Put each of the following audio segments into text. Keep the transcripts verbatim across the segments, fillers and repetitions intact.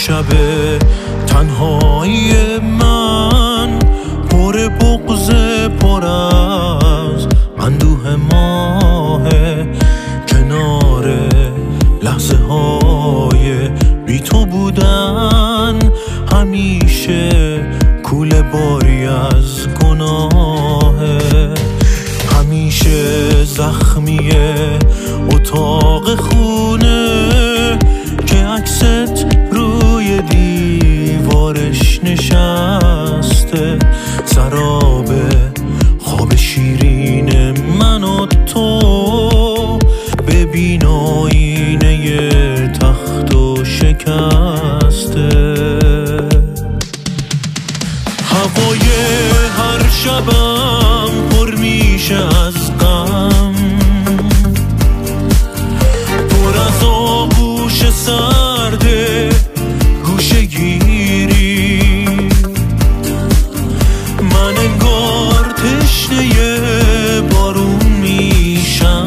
شب تنهایی من پر بغض پر از اندوه ماه، کنار لحظه های بی تو بودن همیشه کوله باری از گناهه. همیشه زخمیه اتاق خونه که عکست روی دیوارش نشسته، سراب خواب شیرین من و تو، ببین آینه تخت و شکسته. هوای هر شبم پر میشه از غم، پر از آغوش سرده گوشه گیری. من انگار تشنه بارون میشم،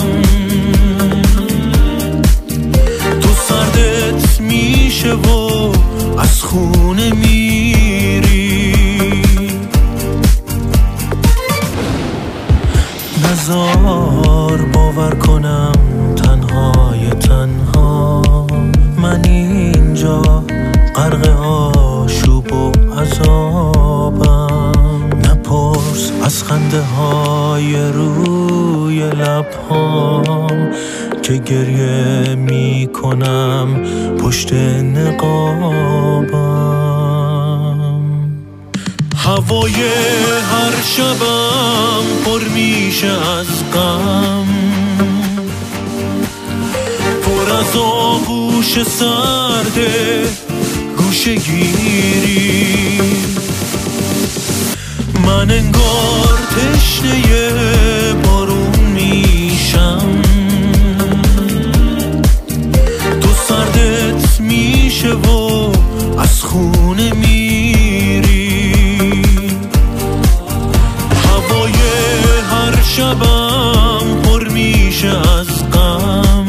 تو سردت میشه و از خونه میری. نزار باور کنم تنهای تنها من اینجا غرق آشوب و عذابم. نپرس از خنده های روی لبهام که گریه میکنم پشت نقابم. هوای هر شبم پر میشه از غم، پر از آغوش سرده گوشه گیری. من انگار تشنه بارون میشم، تو سردت میشه و از خونه میری. هوای هر شبم پر میشه از غم،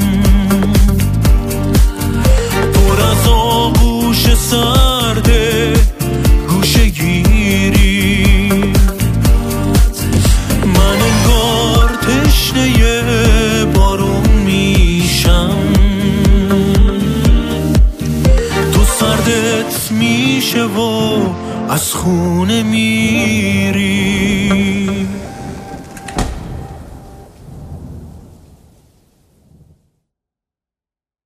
پر از آغوش سرده گوشه گیری. من انگار تشنه بارون میشم، تو سردت میشه و از خونه میری.